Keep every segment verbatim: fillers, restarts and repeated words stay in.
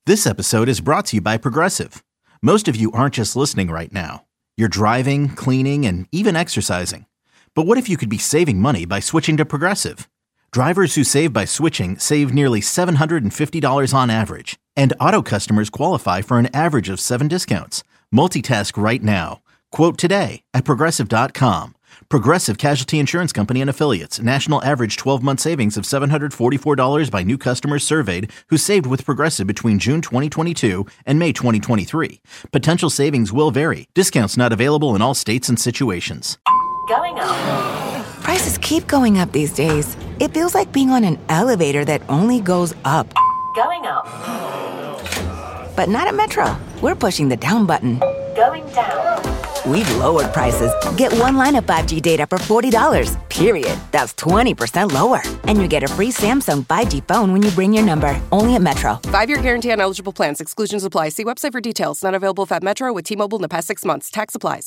This episode is brought to you by Progressive. Most of you aren't just listening right now. You're driving, cleaning, and even exercising. But what if you could be saving money by switching to Progressive? Drivers who save by switching save nearly seven hundred fifty dollars on average. And auto customers qualify for an average of seven discounts. Multitask right now. Quote today at Progressive dot com. Progressive Casualty Insurance Company and Affiliates. National average twelve-month savings of seven hundred forty-four dollars by new customers surveyed who saved with Progressive between June twenty twenty-two and May twenty twenty-three. Potential savings will vary. Discounts not available in all states and situations. Going up. Prices keep going up these days. It feels like being on an elevator that only goes up. Going up. But not at Metro. We're pushing the down button. Going down. We've lowered prices. Get one line of five G data for forty dollars, period. That's twenty percent lower. And you get a free Samsung five G phone when you bring your number. Only at Metro. Five-year guarantee on eligible plans. Exclusions apply. See website for details. Not available at Metro with T-Mobile in the past six months. Tax applies.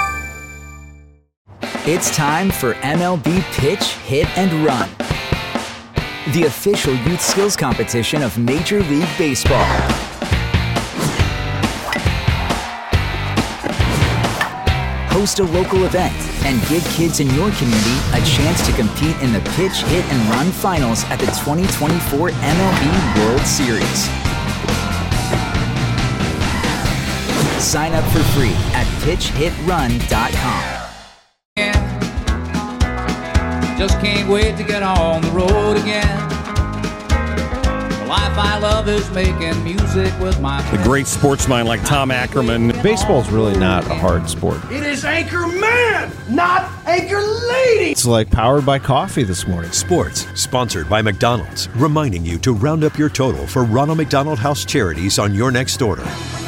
It's time for M L B Pitch, Hit, and Run, the official youth skills competition of Major League Baseball. Host a local event and give kids in your community a chance to compete in the Pitch, Hit, and Run finals at the twenty twenty-four M L B World Series. Sign up for free at pitch hit run dot com. Just can't wait to get on the road again. The life I love is making music with my friends. The great sportsman like Tom Ackerman. Baseball's really not a hard sport. It is Anchor Man, not Anchor Lady. It's like powered by coffee this morning. Sports, sponsored by McDonald's, reminding you to round up your total for Ronald McDonald House charities on your next order.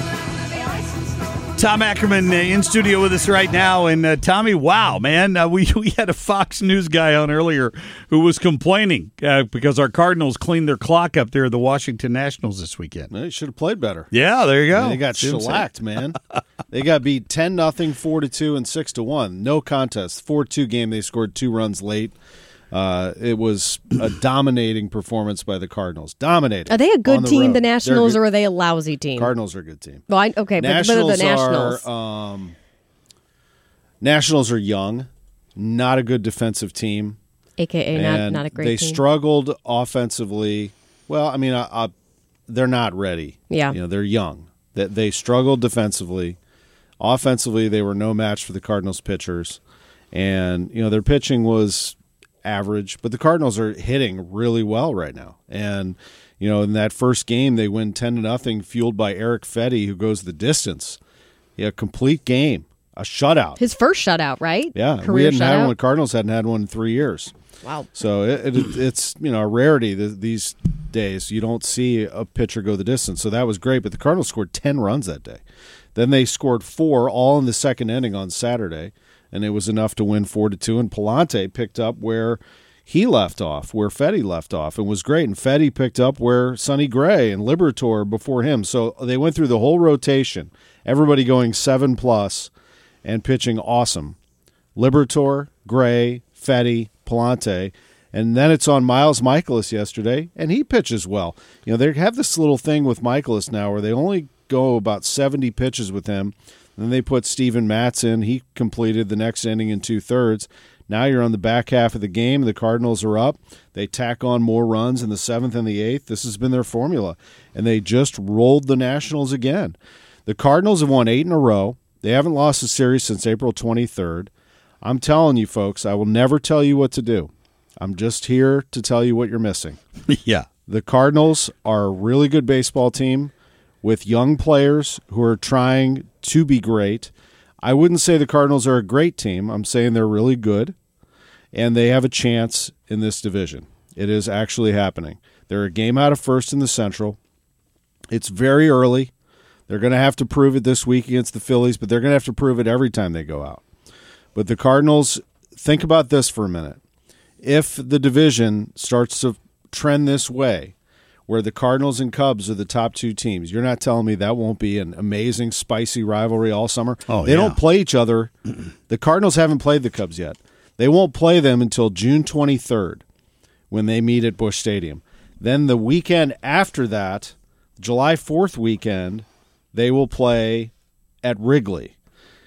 Tom Ackerman uh, in studio with us right now. And uh, Tommy, wow, man, uh, we, we had a Fox News guy on earlier who was complaining uh, because our Cardinals cleaned their clock up there at the Washington Nationals this weekend. They should have played better. Yeah, there you go. I mean, they got shellacked, man. They got beat ten nothing, four to two, and six to one. No contest. four two game. They scored two runs late. Uh, it was a dominating performance by the Cardinals. Dominating. Are they a good the team, road. the Nationals, good. or are they a lousy team? Cardinals are a good team. Well, I, okay, Nationals but, but the Nationals. Are, um, Nationals are young, not a good defensive team. A K A not, not a great they team. They struggled offensively. Well, I mean, I, I, they're not ready. Yeah. You know, they're young. They, they struggled defensively. Offensively, they were no match for the Cardinals pitchers. And, you know, their pitching was average, but the Cardinals are hitting really well right now. And, you know, in that first game, they win ten to nothing, fueled by Eric Fetty, who goes the distance. Yeah, complete game, a shutout. His first shutout, right? Yeah, Career we hadn't shutout? had one. The Cardinals hadn't had one in three years. Wow. So it, it, it's, you know, a rarity th- these days. You don't see a pitcher go the distance. So that was great. But the Cardinals scored ten runs that day. Then they scored four, all in the second inning on Saturday. And it was enough to win four to two. And Palante picked up where he left off, where Fetty left off, and was great. And Fetty picked up where Sonny Gray and Liberatore before him. So they went through the whole rotation, everybody going seven plus and pitching awesome. Liberatore, Gray, Fetty, Palante. And then it's on Miles Michaelis yesterday, and he pitches well. You know, they have this little thing with Michaelis now where they only go about seventy pitches with him. Then they put Steven Matz in. He completed the next inning in two-thirds. Now you're on the back half of the game. The Cardinals are up. They tack on more runs in the seventh and the eighth. This has been their formula. And they just rolled the Nationals again. The Cardinals have won eight in a row. They haven't lost a series since April twenty-third. I'm telling you, folks, I will never tell you what to do. I'm just here to tell you what you're missing. Yeah. The Cardinals are a really good baseball team with young players who are trying to be great. I wouldn't say the Cardinals are a great team. I'm saying they're really good, and they have a chance in this division. It is actually happening. They're a game out of first in the Central. It's very early. They're going to have to prove it this week against the Phillies, but they're going to have to prove it every time they go out. But the Cardinals, think about this for a minute. If the division starts to trend this way, where the Cardinals and Cubs are the top two teams, you're not telling me that won't be an amazing, spicy rivalry all summer? Oh, they yeah. don't play each other. The Cardinals haven't played the Cubs yet. They won't play them until June twenty-third when they meet at Busch Stadium. Then the weekend after that, July fourth weekend, they will play at Wrigley.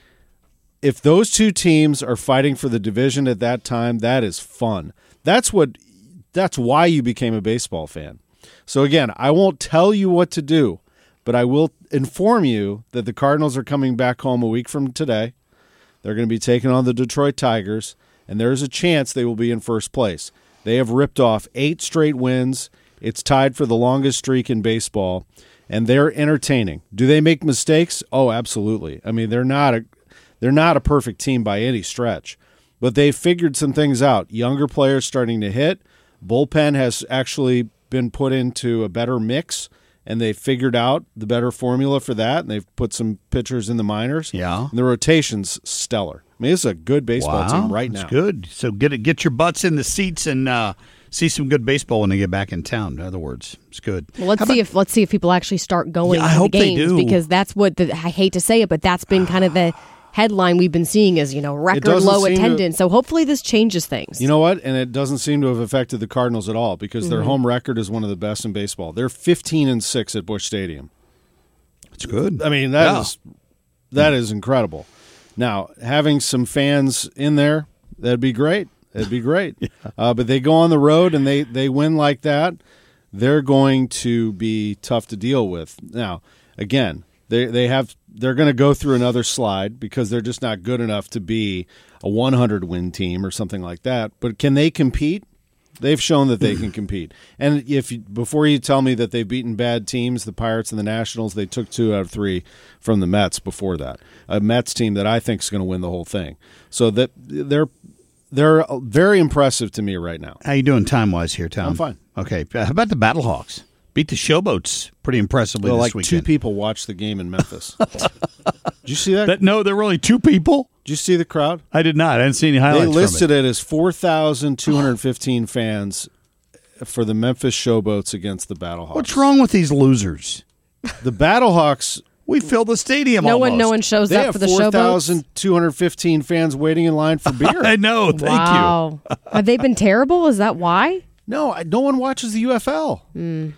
If those two teams are fighting for the division at that time, that is fun. That's what. That's why you became a baseball fan. So again, I won't tell you what to do, but I will inform you that the Cardinals are coming back home a week from today. They're going to be taking on the Detroit Tigers, and there's a chance they will be in first place. They have ripped off eight straight wins. It's tied for the longest streak in baseball, and they're entertaining. Do they make mistakes? Oh, absolutely. I mean, they're not a they're not a perfect team by any stretch, but they've figured some things out. Younger players starting to hit. Bullpen has actually been put into a better mix, and they've figured out the better formula for that, and they've put some pitchers in the minors. Yeah. And the rotation's stellar. I mean, it's a good baseball wow, team right now. That's good. So get it, get your butts in the seats and uh, see some good baseball when they get back in town. In other words, it's good. Well, let's How see about, if let's see if people actually start going Yeah, I to hope the they games do. because that's what the, I hate to say it, but that's been kind of the headline we've been seeing is, you know, record low attendance. To, so hopefully this changes things. You know what? And it doesn't seem to have affected the Cardinals at all because mm-hmm. their home record is one of the best in baseball. They're fifteen and six at Busch Stadium. That's good. I mean, that yeah. is that is incredible. Now, having some fans in there, that'd be great. That'd be great. yeah. uh, but they go on the road and they, they win like that, they're going to be tough to deal with. Now, again, they they have they're going to go through another slide because they're just not good enough to be a one hundred win team or something like that. But can they compete? They've shown that they can compete. And if you, before you tell me that they've beaten bad teams, the Pirates and the Nationals, they took two out of three from the Mets before that. A Mets team that I think is going to win the whole thing. So that they're they're very impressive to me right now. How you doing time wise here, Tom? I'm fine. Okay. How about the Battlehawks? Beat the Showboats pretty impressively well, this like weekend. Two people watched the game in Memphis. Did you see that? that? No, there were only two people. Did you see the crowd? I did not. I didn't see any highlights. They listed from it. it as four thousand two hundred fifteen fans for the Memphis Showboats against the Battlehawks. What's wrong with these losers? The Battlehawks. We filled the stadium. No almost. one, no one shows they up for the have Showboats. four thousand two hundred fifteen fans waiting in line for beer. I know. Thank wow. you. Have they been terrible? Is that why? No, I, no one watches the U F L. Mm.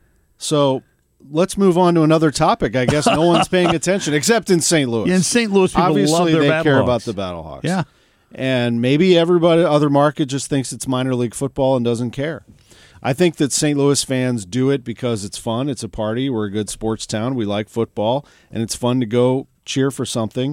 So let's move on to another topic. I guess no one's paying attention except in Saint Louis. Yeah, in Saint Louis, people Obviously, love their they Battlehawks. care about the Battlehawks. Yeah. And maybe everybody, other market just thinks it's minor league football and doesn't care. I think that Saint Louis fans do it because it's fun. It's a party. We're a good sports town. We like football, and it's fun to go cheer for something.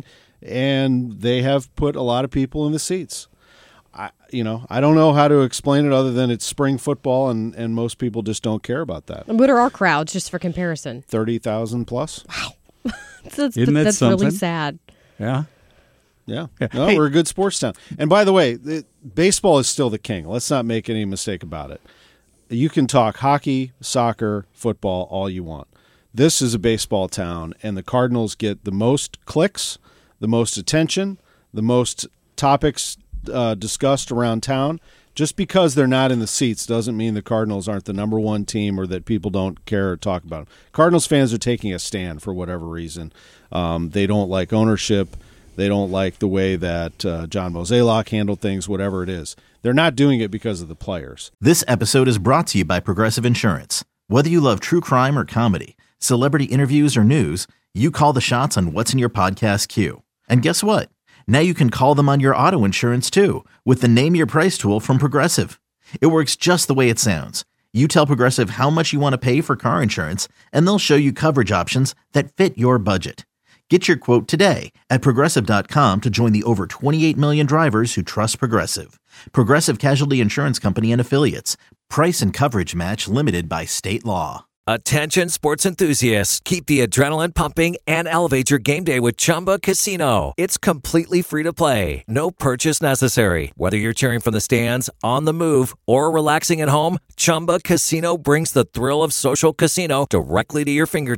And they have put a lot of people in the seats. I, you know, I don't know how to explain it other than it's spring football, and, and most people just don't care about that. And what are our crowds, just for comparison? thirty thousand plus. Wow. that's Isn't that that's something? really sad. Yeah. Yeah. Yeah. No, Hey. we're a good sports town. And by the way, it, baseball is still the king. Let's not make any mistake about it. You can talk hockey, soccer, football, all you want. This is a baseball town, and the Cardinals get the most clicks, the most attention, the most topics uh, discussed around town. Just because they're not in the seats doesn't mean the Cardinals aren't the number one team or that people don't care or talk about them. Cardinals fans are taking a stand for whatever reason. Um, they don't like ownership. They don't like the way that uh, John Mozeliak handled things, whatever it is. They're not doing it because of the players. This episode is brought to you by Progressive Insurance. Whether you love true crime or comedy, celebrity interviews or news, you call the shots on what's in your podcast queue. And guess what? Now you can call them on your auto insurance too with the Name Your Price tool from Progressive. It works just the way it sounds. You tell Progressive how much you want to pay for car insurance, and they'll show you coverage options that fit your budget. Get your quote today at Progressive dot com to join the over twenty-eight million drivers who trust Progressive. Progressive Casualty Insurance Company and Affiliates. Price and coverage match limited by state law. Attention sports enthusiasts. Keep the adrenaline pumping and elevate your game day with Chumba Casino. It's completely free to play. No purchase necessary. Whether you're cheering from the stands, on the move, or relaxing at home, Chumba Casino brings the thrill of social casino directly to your fingertips.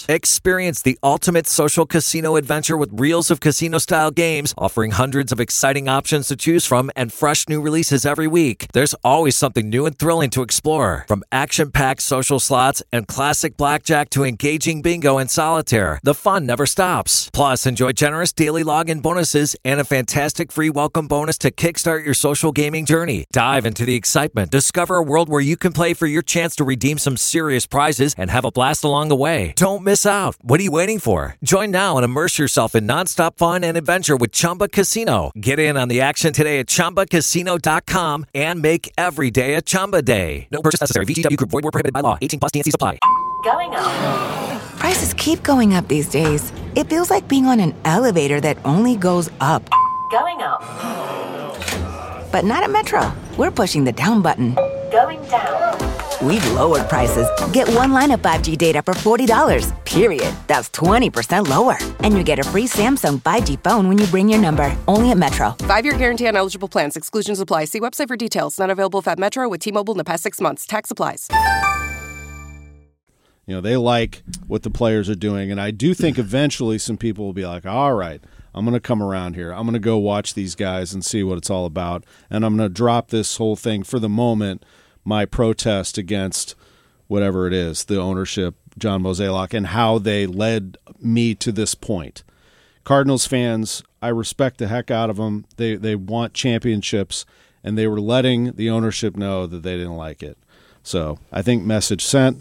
Plus. Experience the ultimate social casino adventure with reels of casino-style games, offering hundreds of exciting options to choose from and fresh new releases every week. There's always something new and thrilling to explore. From action-packed social slots and classic blackjack to engaging bingo and solitaire, the fun never stops. Plus, enjoy generous daily login bonuses and a fantastic free welcome bonus to kickstart your social gaming journey. Dive into the excitement. Discover a world where you can play for your chance to redeem some serious prizes and have a blast along the way. Don't miss out. What are you waiting for? Join now and immerse yourself in nonstop fun and adventure with Chumba Casino. Get in on the action today at Chumba Casino dot com and make every day a Chumba day. No purchase necessary. V G W Group. Void where prohibited by law. eighteen plus T N C supply. Going up. Prices keep going up these days. It feels like being on an elevator that only goes up. Going up. But not at Metro. We're pushing the down button. Going down. We've lowered prices. Get one line of five G data for forty dollars, period. That's twenty percent lower. And you get a free Samsung five G phone when you bring your number. Only at Metro. Five-year guarantee on eligible plans. Exclusions apply. See website for details. Not available if at Metro with T-Mobile in the past six months. Tax applies. You know, they like what the players are doing. And I do think eventually some people will be like, all right, I'm going to come around here. I'm going to go watch these guys and see what it's all about. And I'm going to drop this whole thing for the moment, my protest against whatever it is, the ownership, John Mozeliak, and how they led me to this point. Cardinals fans, I respect the heck out of them. They they want championships, and they were letting the ownership know that they didn't like it. So I think message sent.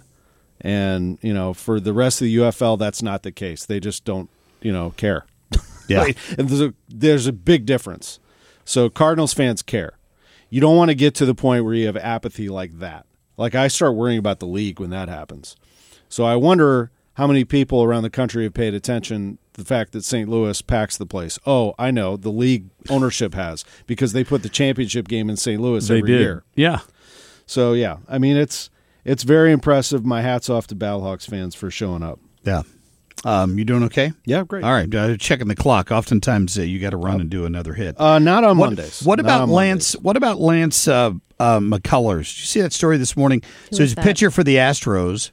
And, you know, for the rest of the U F L, that's not the case. They just don't, you know, care. Yeah. Right? And there's a, there's a big difference. So Cardinals fans care. You don't want to get to the point where you have apathy like that. Like, I start worrying about the league when that happens. So I wonder how many people around the country have paid attention to the fact that Saint Louis packs the place. Oh, I know. The league ownership has, because they put the championship game in Saint Louis They every did. year. Yeah. So, yeah, I mean, it's it's very impressive. My hat's off to Battlehawks fans for showing up. Yeah. Um, you doing okay? Yeah, great. All right. Uh, checking the clock. Oftentimes uh, you got to run and do another hit. Uh, not on what, Mondays. What Not about on Lance? Mondays. What about Lance uh, uh, McCullers? Did you see that story this morning? Who so is he's a that? pitcher for the Astros,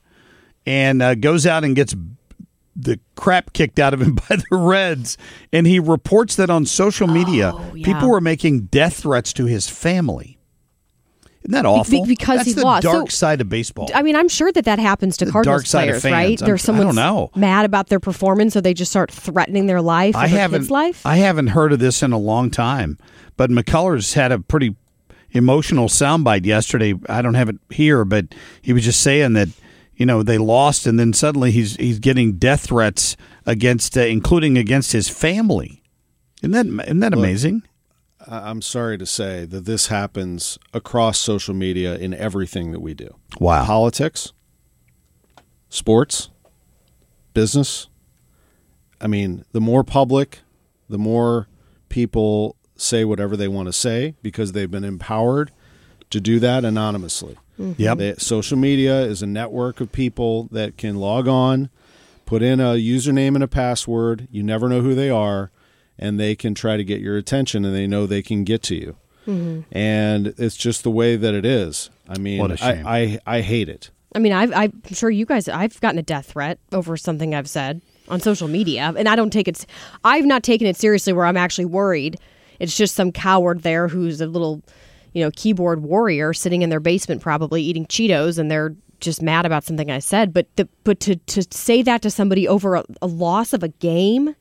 and uh, goes out and gets the crap kicked out of him by the Reds, and he reports that on social media, Oh, yeah. people were making death threats to his family. Isn't that awful? Be- because That's he the lost. dark So- side of baseball. I mean, I'm sure that that happens to The Cardinals dark side of players, fans. right? I'm- There's I someone don't know. mad about their performance, so they just start threatening their life or I their haven't, kid's life. I haven't heard of this in a long time, but McCullers had a pretty emotional soundbite yesterday. I don't have it here, but he was just saying that, you know, they lost, and then suddenly he's he's getting death threats against, uh, including against his family. Isn't that isn't that Look, amazing? I- I'm sorry to say that this happens across social media in everything that we do. Wow. Politics, sports, business. I mean, the more public, the more people say whatever they want to say because they've been empowered to do that anonymously. Mm-hmm. Yep. They, social media is a network of people that can log on, put in a username and a password. You never know who they are, and they can try to get your attention, and they know they can get to you. Mm-hmm. And it's just the way that it is. I mean, What a shame. I, I, I hate it. I mean, I've, I'm sure you guys, I've gotten a death threat over something I've said on social media, and I don't take it, I've not taken it seriously where I'm actually worried. It's just some coward there who's a little, you know, keyboard warrior sitting in their basement probably eating Cheetos, and they're just mad about something I said. But the, but to, to say that to somebody over a, a loss of a game,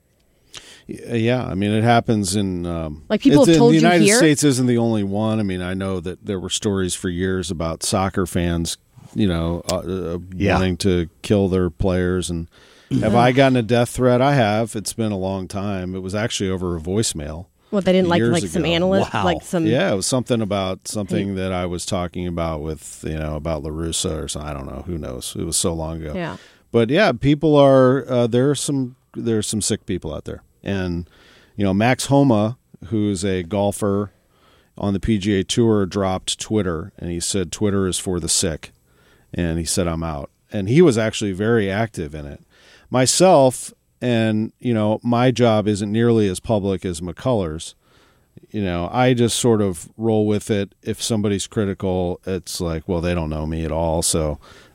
Yeah, I mean, it happens in um, Like, people it's have in told the you United here? States isn't the only one. I mean, I know that there were stories for years about soccer fans, you know, uh, uh, Yeah. wanting to kill their players. And have I gotten a death threat? I have. It's been a long time. It was actually over a voicemail. well, they didn't like years like some ago. analyst, Wow. like some. Yeah, it was something about something that I was talking about with, you know, about LaRussa or something. I don't know. Who knows? It was so long ago. Yeah. But yeah, people are uh, there are some there are some sick people out there, and you know, Max Homa, who's a golfer on the P G A Tour, dropped Twitter, and he said Twitter is for the sick, and he said I'm out, and he was actually very active in it. Myself, and you know, my job isn't nearly as public as McCullers. You know, I just sort of roll with it. If somebody's critical, it's like, well, they don't know me at all, so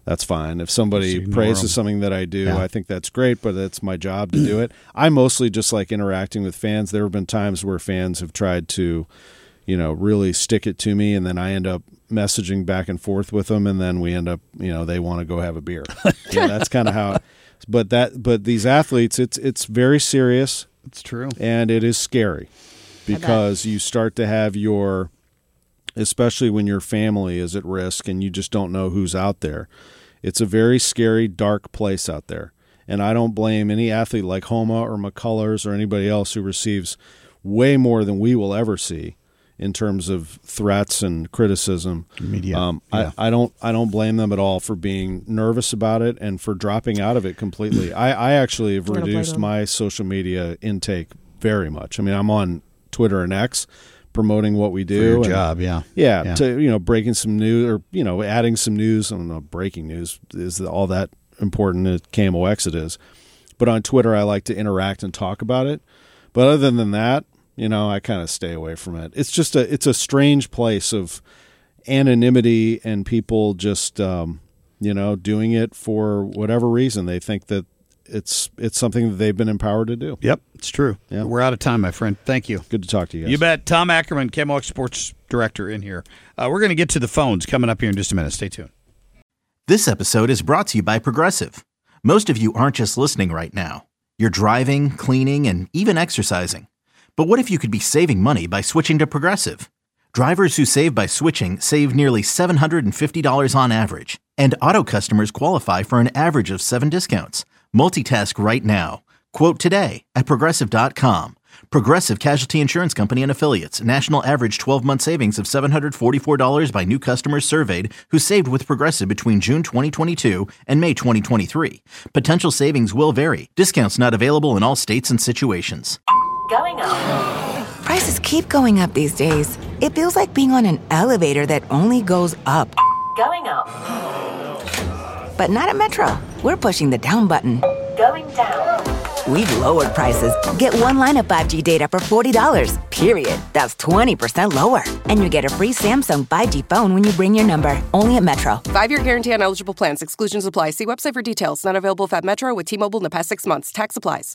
that's fine. If somebody Just praises them. something that I do, Yeah. I think that's great, but it's my job to do it. I mostly just like interacting with fans. There have been times where fans have tried to, you know, really stick it to me, and then I end up messaging back and forth with them, and then we end up, you know, they want to go have a beer. Yeah, that's kind of how. But that, but these athletes, it's it's very serious. It's true, and it is scary because you start to have your, especially when your family is at risk and you just don't know who's out there. It's a very scary, dark place out there. And I don't blame any athlete like Homa or McCullers or anybody else who receives way more than we will ever see in terms of threats and criticism. Media. Um, yeah. I, I don't I don't blame them at all for being nervous about it and for dropping out of it completely. I, I actually have I don't blame reduced them. my social media intake very much. I mean, I'm on Twitter and X promoting what we do. For your and- job, yeah. yeah. Yeah. To, you know, breaking some news or, you know, adding some news. I don't know, breaking news is all that important at K M O X it is. But on Twitter, I like to interact and talk about it. But other than that, you know, I kind of stay away from it. It's just a, it's a strange place of anonymity and people just, um, you know, doing it for whatever reason. They think that it's it's something that they've been empowered to do. Yep, it's true. Yeah. We're out of time, my friend. Thank you. Good to talk to you guys. You bet. Tom Ackerman, K M O X Sports Director, in here. Uh, we're going to get to the phones coming up here in just a minute. Stay tuned. This episode is brought to you by Progressive. Most of you aren't just listening right now. You're driving, cleaning, and even exercising. But what if you could be saving money by switching to Progressive? Drivers who save by switching save nearly seven hundred fifty dollars on average. And auto customers qualify for an average of seven discounts. Multitask right now. Quote today at Progressive dot com. Progressive Casualty Insurance Company and Affiliates. National average twelve-month savings of seven hundred forty-four dollars by new customers surveyed who saved with Progressive between June twenty twenty-two and May twenty twenty-three. Potential savings will vary. Discounts not available in all states and situations. Going up. Prices keep going up these days. It feels like being on an elevator that only goes up. Going up. But not at Metro. We're pushing the down button. Going down. We've lowered prices. Get one line of five G data for forty dollars, period. That's twenty percent lower. And you get a free Samsung five G phone when you bring your number. Only at Metro. Five-year guarantee on eligible plans. Exclusions apply. See website for details. Not available if at Metro with T-Mobile in the past six months. Tax applies.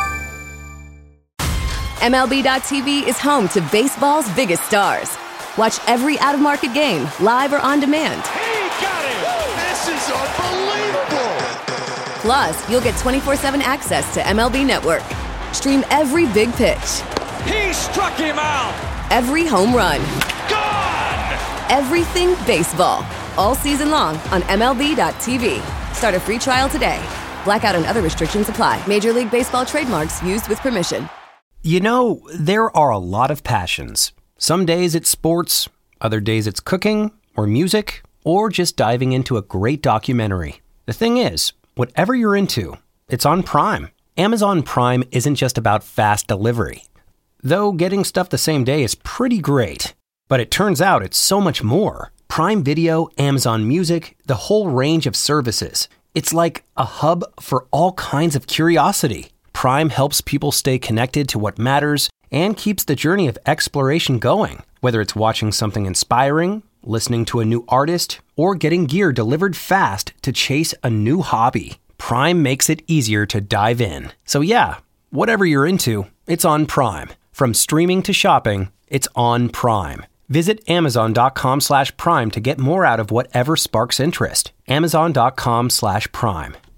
M L B dot T V is home to baseball's biggest stars. Watch every out-of-market game, live or on demand. He got it! This is unbelievable! Plus, you'll get twenty-four seven access to M L B Network. Stream every big pitch, He struck him out! every home run, Gone! everything baseball. All season long on M L B dot T V. Start a free trial today. Blackout and other restrictions apply. Major League Baseball trademarks used with permission. You know, there are a lot of passions. Some days it's sports, other days it's cooking, or music, or just diving into a great documentary. The thing is, whatever you're into, it's on Prime. Amazon Prime isn't just about fast delivery. Though getting stuff the same day is pretty great. But it turns out it's so much more. Prime Video, Amazon Music, the whole range of services. It's like a hub for all kinds of curiosity. Prime helps people stay connected to what matters and keeps the journey of exploration going. Whether it's watching something inspiring, listening to a new artist, or getting gear delivered fast to chase a new hobby, Prime makes it easier to dive in. So yeah, whatever you're into, it's on Prime. From streaming to shopping, it's on Prime. Visit Amazon.com slash Prime to get more out of whatever sparks interest. Amazon.com slash Prime.